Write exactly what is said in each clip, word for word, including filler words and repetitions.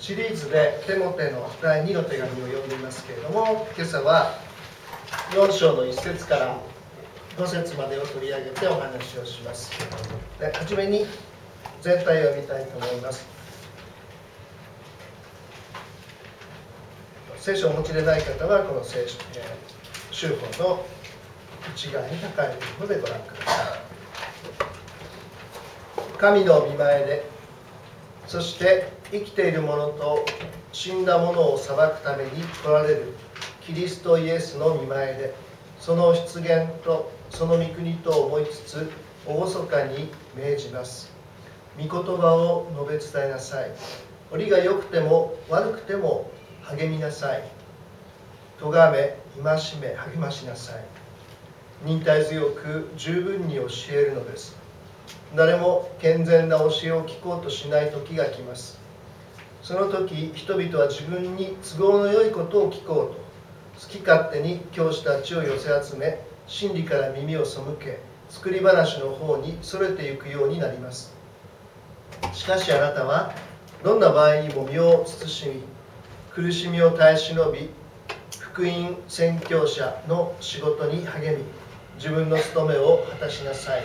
シリーズでテモテのだいにの手紙を読んでいますけれども、今朝はよん章のいっ節からご節までを取り上げてお話をします。で、はじめに全体を見たいと思います。聖書をお持ちでない方はこの聖書、えー、修法の内側に書かれているのでご覧ください。神の御前で、そして生きている者と死んだ者を裁くために来られるキリストイエスの御前で、その出現とその御国と思いつつ厳かに命じます。御言葉を述べ伝えなさい。折が良くても悪くても励みなさい。咎め、戒め、励ましなさい。忍耐強く十分に教えるのです。誰も健全な教えを聞こうとしない時が来ます。その時、人々は自分に都合の良いことを聞こうと好き勝手に教師たちを寄せ集め、真理から耳を背け、作り話の方にそれていくようになります。しかしあなたはどんな場合にも身を慎み、苦しみを耐え忍び、福音宣教者の仕事に励み、自分の務めを果たしなさい。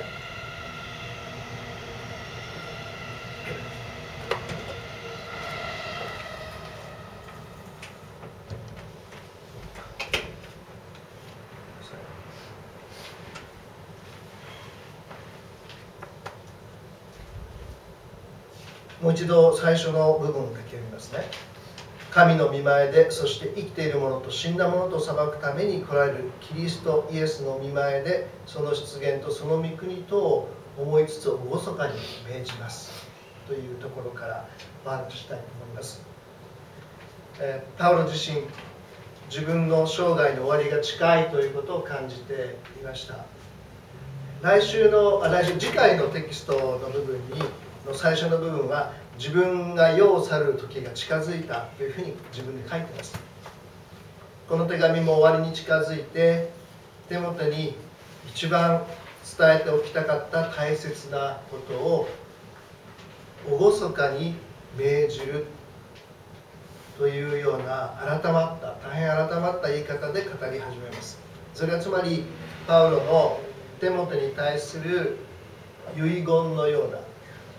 もう一度最初の部分だけ読みますね。神の御前で、そして生きている者と死んだ者と裁くために来られるキリストイエスの御前で、その出現とその御国とを思いつつ厳かに命じますというところからお話ししたいと思います。えー、パウロ自身、自分の生涯の終わりが近いということを感じていました。来週のあ来週次回のテキストの部分にの最初の部分は、自分が世を去る時が近づいたというふうに自分で書いてます。この手紙も終わりに近づいて、テモテに一番伝えておきたかった大切なことを厳かに命じるというような改まった大変改まった言い方で語り始めます。それはつまりパウロのテモテに対する遺言のような。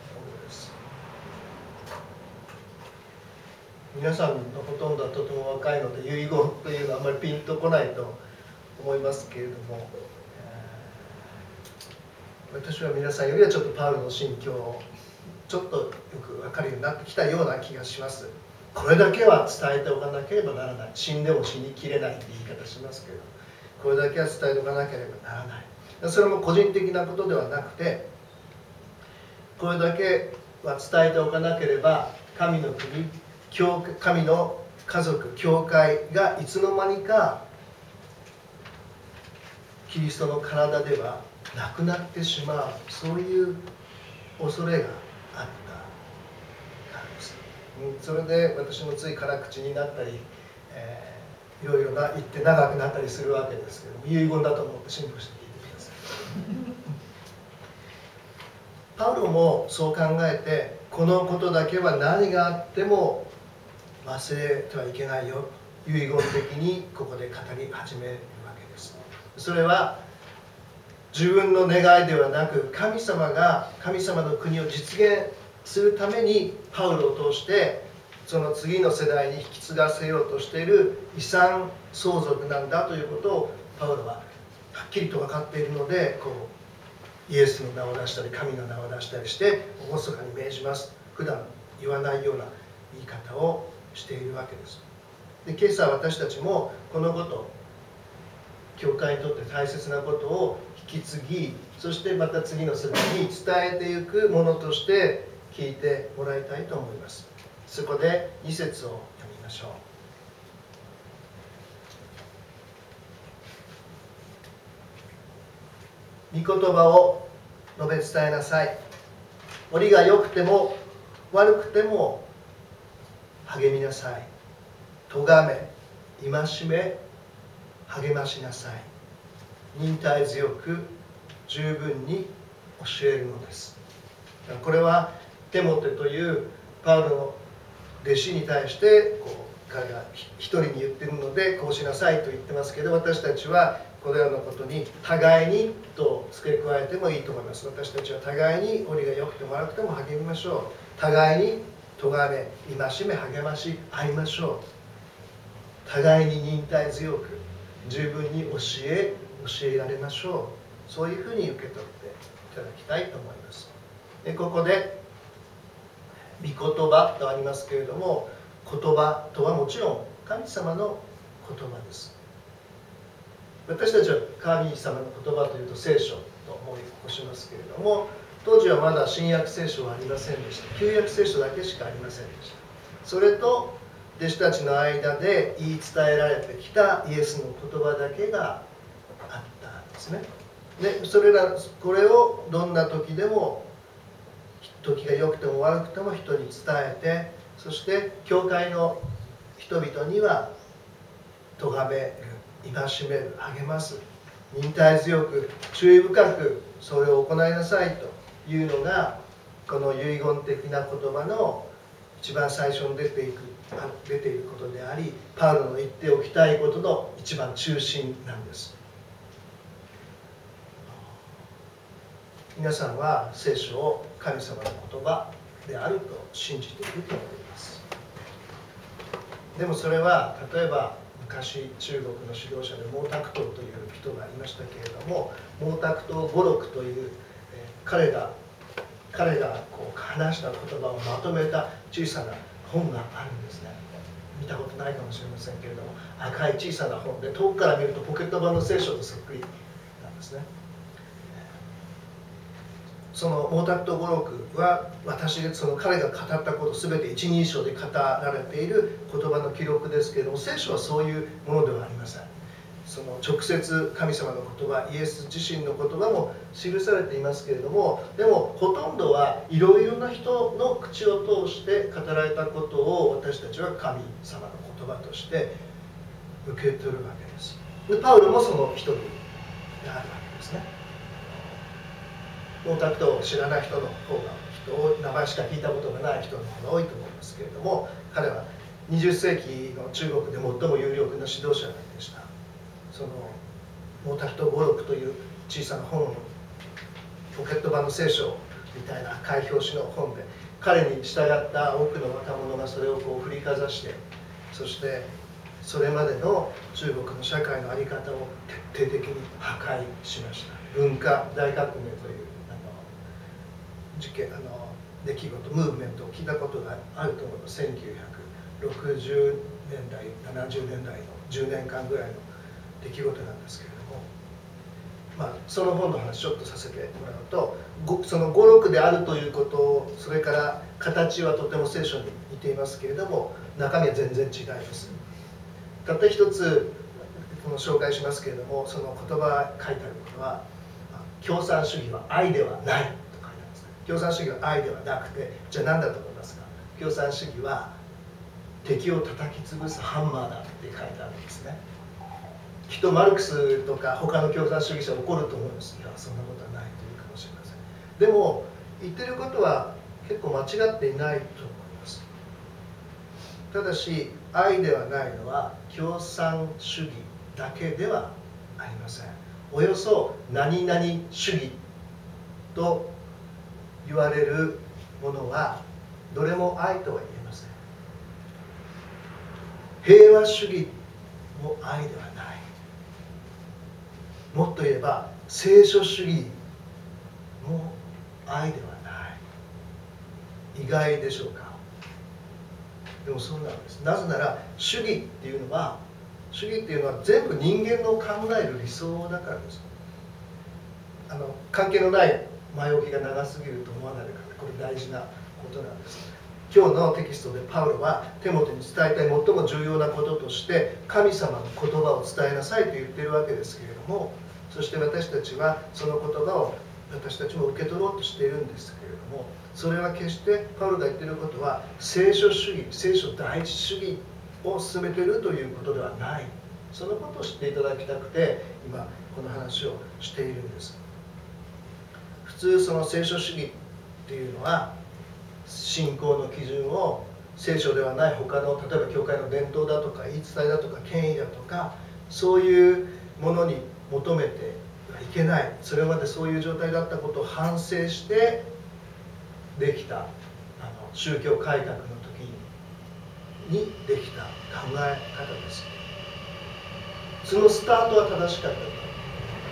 皆さんのほとんどはとても若いので遺言というのはあまりピンとこないと思いますけれども、私は皆さんよりはちょっとパウロの心境をちょっとよく分かるようになってきたような気がします。これだけは伝えておかなければならない。死んでも死にきれないという言い方しますけど、これだけは伝えておかなければならない。それも個人的なことではなくて、これだけは伝えておかなければ神の国、神の家族、教会がいつの間にかキリストの体ではなくなってしまう、そういう恐れがあったからです。それで私もつい辛口になったり、えー、いろいろな言って長くなったりするわけですけども、遺言だと思って辛抱して聞いてください。パウロもそう考えて、このことだけは何があっても忘れてはいけないよ、遺言的にここで語り始めるわけです。それは自分の願いではなく、神様が神様の国を実現するためにパウロを通してその次の世代に引き継がせようとしている遺産相続なんだということをパウロははっきりと分かっているので、こうイエスの名を出したり神の名を出したりして厳かに命じます。普段言わないような言い方をしているわけです。で、今朝私たちもこのこと、教会にとって大切なことを引き継ぎ、そしてまた次の世代に伝えていくものとして聞いてもらいたいと思います。そこでに節を読みましょう。御言葉を述べ伝えなさい。折が良くても悪くても励みなさい。咎め、戒め、励ましなさい。忍耐強く十分に教えるのです。これはテモテというパウロの弟子に対してこう彼が一人に言ってるのでこうしなさいと言ってますけど、私たちはこのようなことに互いにと付け加えてもいいと思います。私たちは互いに折が良くても悪くても励みましょう。互いに咎め、戒め、励まし合いましょう。互いに忍耐強く十分に教え教えられましょう。そういうふうに受け取っていただきたいと思います。でここで御言葉とありますけれども、言葉とはもちろん神様の言葉です。私たちは神様の言葉というと聖書と思い起こしますけれども、当時はまだ新約聖書はありませんでした。旧約聖書だけしかありませんでした。それと弟子たちの間で言い伝えられてきたイエスの言葉だけがあったんですね。でそれらこれをどんな時でも、時が良くても悪くても人に伝えて、そして教会の人々には咎める、戒める、励ます、忍耐強く注意深くそれを行いなさいというのが、この遺言的な言葉の一番最初に出ていく出ていることであり、パウロの言っておきたいことの一番中心なんです。皆さんは聖書を神様の言葉であると信じていると思います。でもそれは例えば昔中国の指導者で毛沢東という人がいましたけれども、毛沢東語録という、えー、彼が彼がこう話した言葉をまとめた小さな本があるんですね。見たことないかもしれませんけれども、赤い小さな本で遠くから見るとポケット版の聖書とそっくりなんですね。その毛沢東語録は私その彼が語ったこと全て一人称で語られている言葉の記録ですけれども、聖書はそういうものではありません。その直接神様の言葉、イエス自身の言葉も記されていますけれども、でもほとんどはいろいろな人の口を通して語られたことを私たちは神様の言葉として受け取るわけです。でパウロもその一人であるわけですね。毛沢東を知らない人の方が人名前しか聞いたことがない人の方が多いと思いますけれども、彼はにじゅっ世紀の中国で最も有力な指導者でした。その毛沢東語録という小さな本、ポケット版の聖書みたいな赤い表紙の本で、彼に従った多くの若者がそれをこう振りかざして、そしてそれまでの中国の社会の在り方を徹底的に破壊しました。文化大革命という事件、あの出来事、ムーブメントを聞いたことがあると思います。せんきゅうひゃくろくじゅうねんだい、ななじゅうねんだいのじゅうねんかんぐらいの出来事なんですけれども、まあ、その本の話ちょっとさせてもらうと、その語録であるということ、それから形はとても聖書に似ていますけれども、中身は全然違います。たった一つこの紹介しますけれども、その言葉書いてあることは、共産主義は愛ではない。共産主義は愛ではなくて、じゃあ何だと思いますか？共産主義は敵を叩き潰すハンマーだって書いてあるんですね。きっとマルクスとか他の共産主義者は怒ると思います。いや、そんなことはないというかもしれません。でも言ってることは結構間違っていないと思います。ただし愛ではないのは共産主義だけではありません。およそ何々主義と言われるものはどれも愛とは言えません。平和主義も愛ではない。もっと言えば聖書主義も愛ではない。意外でしょうか？でもそうなんです。なぜなら主義っていうのは主義っていうのは全部人間の考える理想だからです。あの関係のない前置きが長すぎると思わないでください。これ大事なことなんです。今日のテキストでパウロはテモテに伝えたい最も重要なこととして神様の言葉を伝えなさいと言っているわけですけれども、そして私たちはその言葉を私たちも受け取ろうとしているんですけれども、それは決してパウロが言っていることは聖書主義、聖書第一主義を進めているということではない。そのことを知っていただきたくて今この話をしているんです。普通その聖書主義っていうのは信仰の基準を聖書ではない他の例えば教会の伝統だとか言い伝えだとか権威だとかそういうものに求めてはいけない。それまでそういう状態だったことを反省してできたあの宗教改革の時にできた考え方です。そのスタートは正しかったと思います。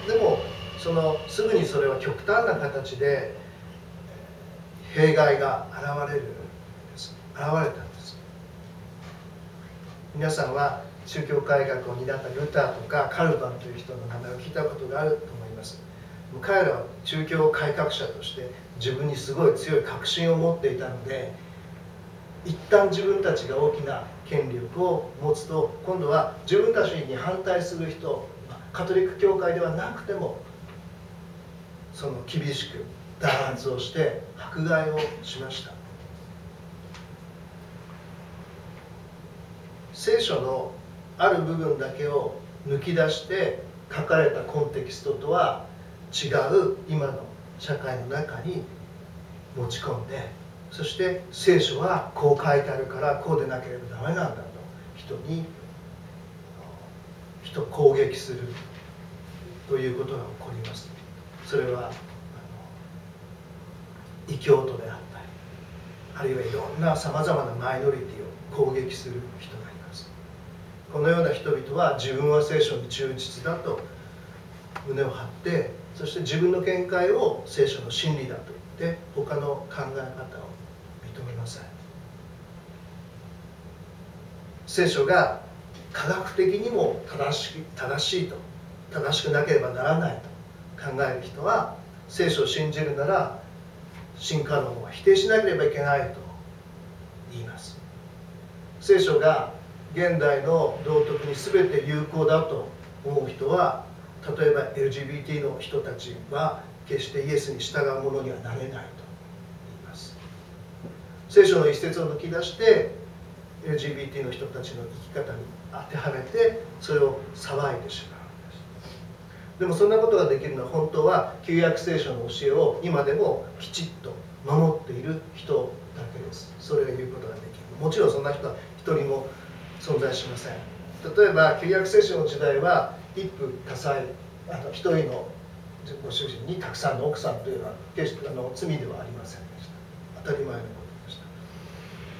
でもそのすぐにそれは極端な形で弊害が現れるんです。現れたんです。皆さんは宗教改革を担ったルターとかカルバンという人の名前を聞いたことがあると思います。彼らは宗教改革者として自分にすごい強い確信を持っていたので、一旦自分たちが大きな権力を持つと今度は自分たちに反対する人、カトリック教会ではなくてもその厳しく弾圧をして迫害をしました。聖書のある部分だけを抜き出して書かれたコンテキストとは違う今の社会の中に持ち込んで、そして聖書はこう書いてあるからこうでなければダメなんだと人に人を攻撃するということが起こります。それは異教徒であったり、あるいはいろんなさまざまなマイノリティを攻撃する人がいます。このような人々は自分は聖書に忠実だと胸を張って、そして自分の見解を聖書の真理だと言って他の考え方を認めません。聖書が科学的にも正しい、正しいと正しくなければならないと考える人は、聖書を信じるなら進化論は否定しなければいけないと言います。聖書が現代の道徳に全て有効だと思う人は、例えば エルジービーティー の人たちは決してイエスに従うものにはなれないと言います。聖書の一節を抜き出して エルジービーティー の人たちの生き方に当てはめてそれを裁いてしまうんです。でもそんなことができるのは本当は旧約聖書の教えを今でもきちっと守っている人だけです。それが言うことができる。もちろんそんな人は一人も存在しません。例えば旧約聖書の時代は一夫多妻、あの一人のご主人にたくさんの奥さんというのは決してあの罪ではありませんでした。当たり前のことでした。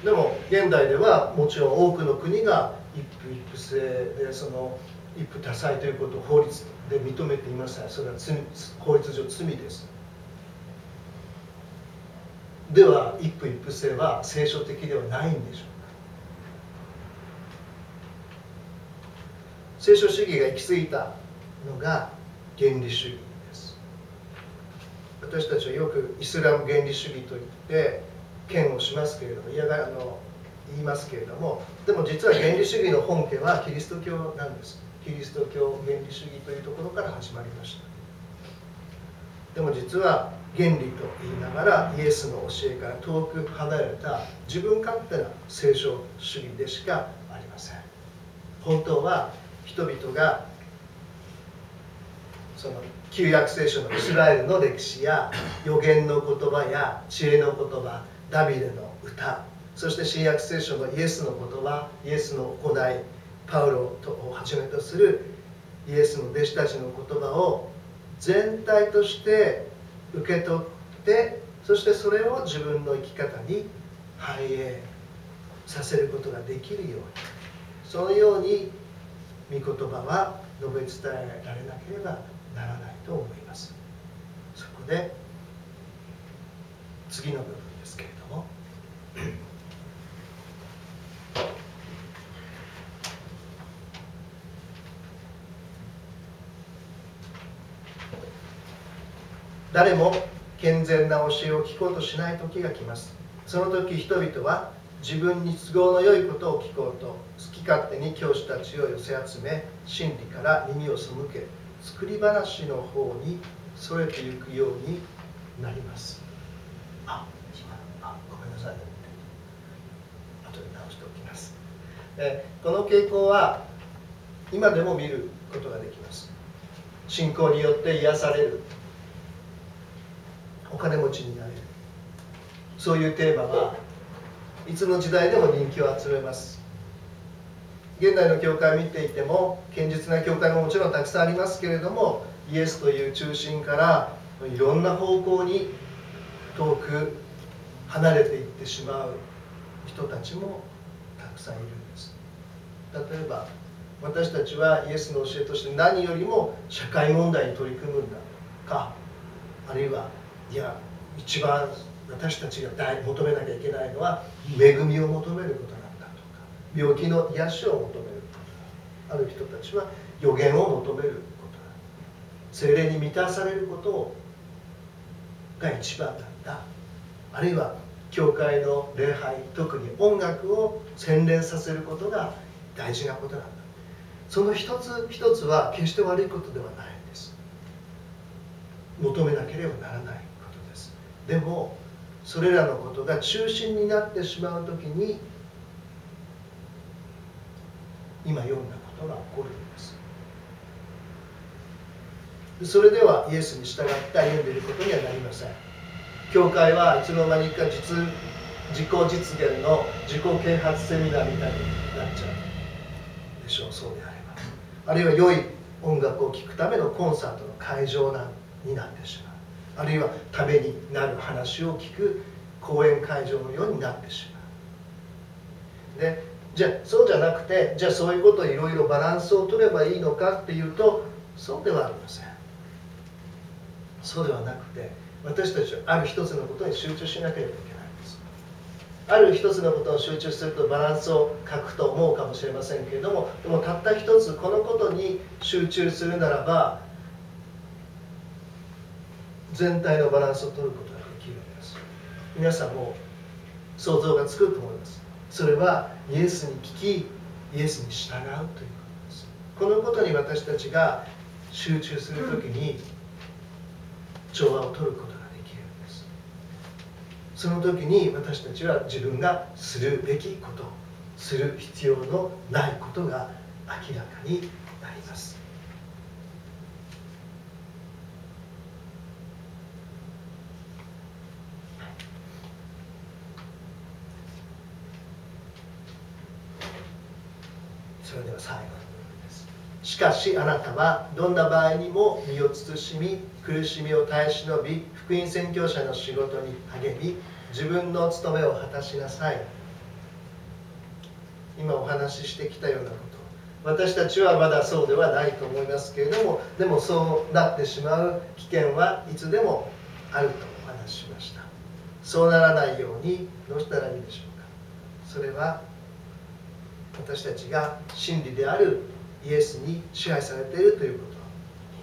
でも現代ではもちろん多くの国が一夫一夫制でその一夫多妻ということを法律で認めていません。それは罪、法律上罪です。では一夫一夫制は聖書的ではないんでしょうか。聖書主義が行き過ぎたのが原理主義です。私たちはよくイスラム原理主義といって嫌悪しますけれども、嫌があの言いますけれども、でも実は原理主義の本家はキリスト教なんです。キリスト教原理主義というところから始まりました。でも実は原理と言いながらイエスの教えから遠く離れた自分勝手な聖書主義でしかありません。本当は人々がその旧約聖書のイスラエルの歴史や預言の言葉や知恵の言葉、ダビデの歌、そして新約聖書のイエスの言葉、イエスの行い、パウロをはじめとするイエスの弟子たちの言葉を全体として受け取って、そしてそれを自分の生き方に反映させることができるように、そのように御言葉は述べ伝えられなければならないと思います。そこで次の部分ですけれども、誰も健全な教えを聞こうとしない時が来ます。その時人々は自分に都合の良いことを聞こうと好き勝手に教師たちを寄せ集め、真理から耳を背け、作り話の方にそれていくようになります。あ、あ、ごめんなさい。後で直しておきます。えこの傾向は今でも見ることができます。信仰によって癒される、お金持ちになれる、そういうテーマはいつの時代でも人気を集めます。現代の教会を見ていても堅実な教会ももちろんたくさんありますけれども、イエスという中心からいろんな方向に遠く離れていってしまう人たちもたくさんいるんです。例えば私たちはイエスの教えとして何よりも社会問題に取り組むんだか、あるいはいや一番私たちが求めなきゃいけないのは恵みを求めることなんだとか、病気の癒しを求めることだ。ある人たちは予言を求めることだ。聖霊に満たされることが一番なんだ。あるいは教会の礼拝、特に音楽を洗練させることが大事なことなんだ。その一つ一つは決して悪いことではないんです。求めなければならないことです。でもそれらのことが中心になってしまうときに今読んだことが起こるんです。それではイエスに従って歩んでいることにはなりません。教会はいつの間にか実自己実現の自己啓発セミナーみたいになっちゃうでしょう。そうであれば、あるいは良い音楽を聴くためのコンサートの会場になってしまう。あるいはためになる話を聞く講演会場のようになってしまう。で、じゃあそうじゃなくて、じゃあそういうことをいろいろバランスを取ればいいのかっていうと、そうではありません。そうではなくて、私たちはある一つのことに集中しなければいけないんです。ある一つのことに集中するとバランスを欠くと思うかもしれませんけれども、でもたった一つこのことに集中するならば全体のバランスを取ることができるんです。皆さんも想像がつくと思います。それはイエスに聞き、イエスに従うということです。このことに私たちが集中するときに調和を取ることができるんです。その時に私たちは自分がするべきこと、する必要のないことが明らかになります。それでは最後の部分です。しかしあなたはどんな場合にも身を慎み、苦しみを耐え忍び、福音宣教者の仕事に励み、自分の務めを果たしなさい。今お話ししてきたようなこと、私たちはまだそうではないと思いますけれども、でもそうなってしまう危険はいつでもあるとお話ししました。そうならないようにどうしたらいいでしょうか。それは私たちが真理であるイエスに支配されているということ、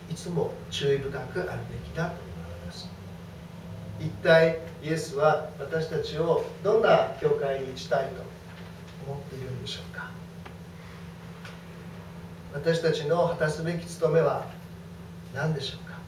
いつも注意深くあるべきだと思います。一体イエスは私たちをどんな教会にしたいと思っているんでしょうか。私たちの果たすべき務めは何でしょうか。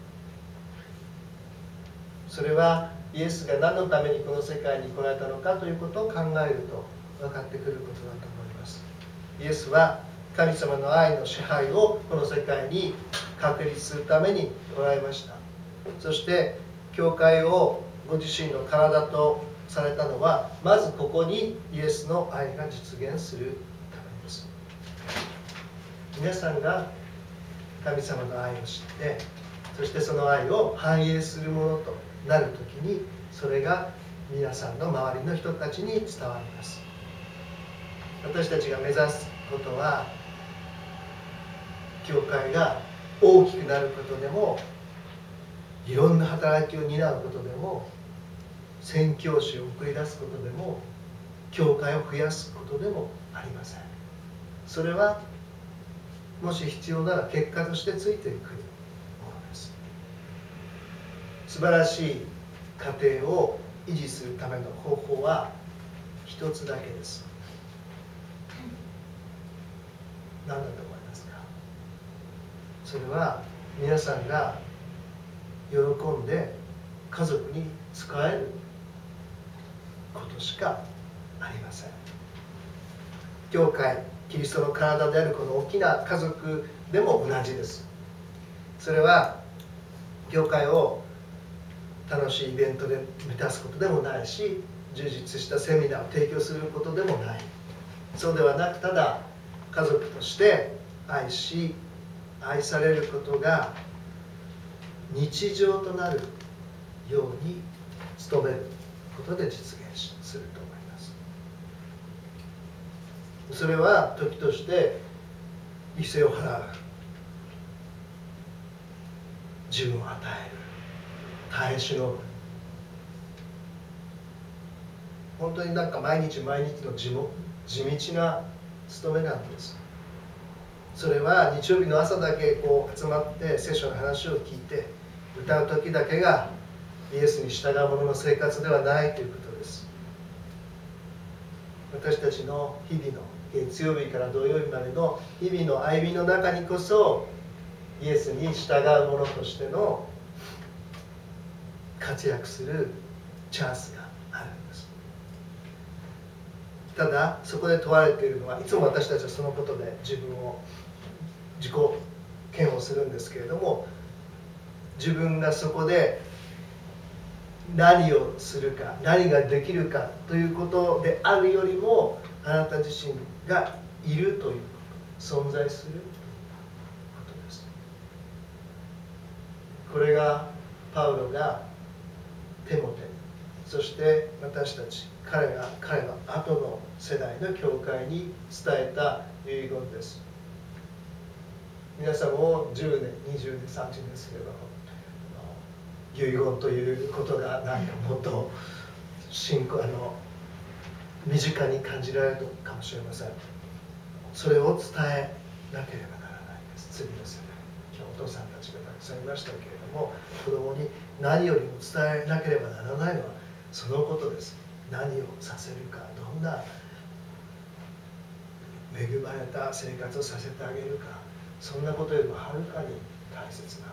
それはイエスが何のためにこの世界に来られたのかということを考えると分かってくることだと思います。イエスは神様の愛の支配をこの世界に確立するために来られました。そして教会をご自身の体とされたのは、まずここにイエスの愛が実現するためです。皆さんが神様の愛を知って、そしてその愛を反映するものとなるときに、それが皆さんの周りの人たちに伝わります。私たちが目指すことは、教会が大きくなることでも、いろんな働きを担うことでも、宣教師を送り出すことでも、教会を増やすことでもありません。それはもし必要なら結果としてついてくるものです。素晴らしい家庭を維持するための方法は一つだけです。何だと思いますか。それは皆さんが喜んで家族に仕えることしかありません。教会、キリストの体であるこの大きな家族でも同じです。それは教会を楽しいイベントで満たすことでもないし、 充実したセミナーを提供することでもない。そうではなく、ただ家族として愛し愛されることが日常となるように努めることで実現すると思います。それは時として犠牲を払う、自分を与える、耐え忍ぶ、本当になんか毎日毎日の地も地道な務めなんです。それは日曜日の朝だけこう集まって聖書の話を聞いて歌う時だけがイエスに従う者の生活ではないということです。私たちの日々の月曜日から土曜日までの日々の歩みの中にこそイエスに従う者としての活躍するチャンスがあるんです。ただそこで問われているのは、いつも私たちはそのことで自分を自己嫌悪するんですけれども、自分がそこで何をするか何ができるかということであるよりも、あなた自身がいるということ、存在することです。これがパウロがテモテ、そして私たち、彼が彼の後の世代の教会に伝えた遺言です。皆さんもじゅうねん、にじゅうねん、さんじゅうねんですけれども、遺言ということがなんかもっと信仰あの身近に感じられるかもしれません。それを伝えなければならないです。次の世代、今日お父さんたちがたくさんいましたけれども、子供に何よりも伝えなければならないのはそのことです。何をさせるか、どんな恵まれた生活をさせてあげるか、そんなことよりもはるかに大切な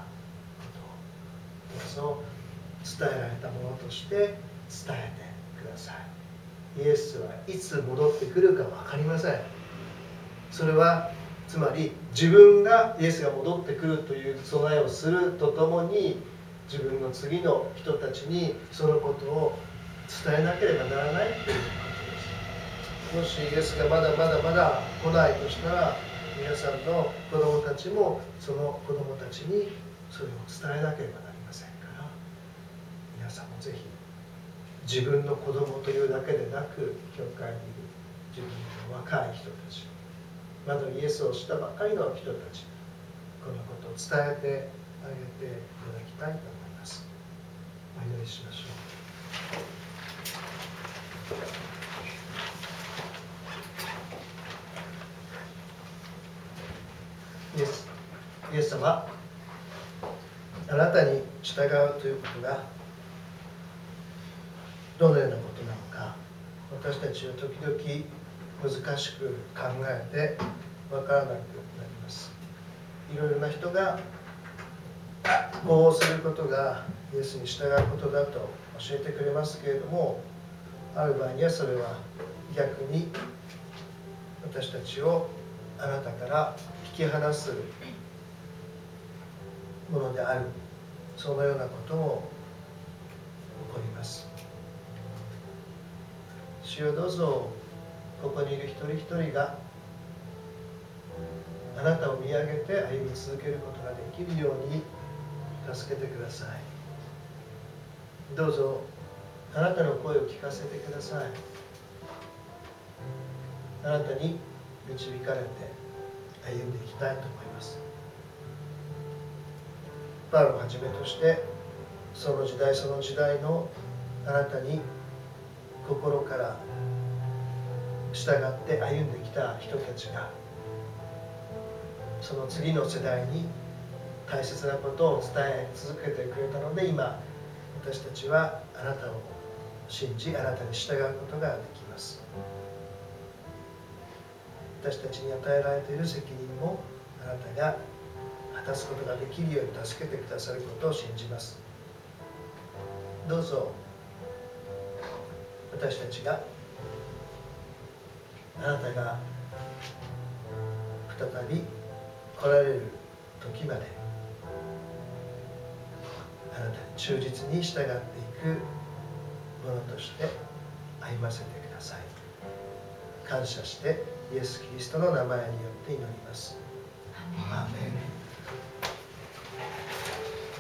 ことをどうぞ伝えられたものとして伝えてください。イエスはいつ戻ってくるか分かりません。それはつまり自分がイエスが戻ってくるという備えをするとともに、自分の次の人たちにそのことを伝えなければならないということです。もしイエスがまだまだまだ来ないとしたら、皆さんの子供たちもその子供たちにそれを伝えなければなりませんから、皆さんもぜひ自分の子供というだけでなく、教会にいる自分の若い人たち、まだイエスを知ったばかりの人たち、このことを伝えてあげていただきたいと思います。お祈りしましょう。イエス、イエス様、あなたに従うということがどのようなことなのか、私たちは時々難しく考えて分からなくなります。いろいろな人がこうすることがイエスに従うことだと教えてくれますけれども、ある場合にはそれは逆に私たちをあなたから引き離すものである、そのようなことも起こります。主よ、どうぞここにいる一人一人があなたを見上げて歩み続けることができるように助けてください。どうぞあなたの声を聞かせてください。あなたに導かれて歩んでいきたいと思います。パウロをはじめとしてその時代その時代のあなたに心から従って歩んできた人たちが、その次の世代に大切なことを伝え続けてくれたので、今私たちはあなたを信じ、あなたに従うことができます。私たちに与えられている責任もあなたが果たすことができるように助けてくださることを信じます。どうぞ私たちがあなたが再び来られる時まであなたに忠実に従っていくものとして歩ませてください。感謝してイエス・キリストの名前によって祈ります。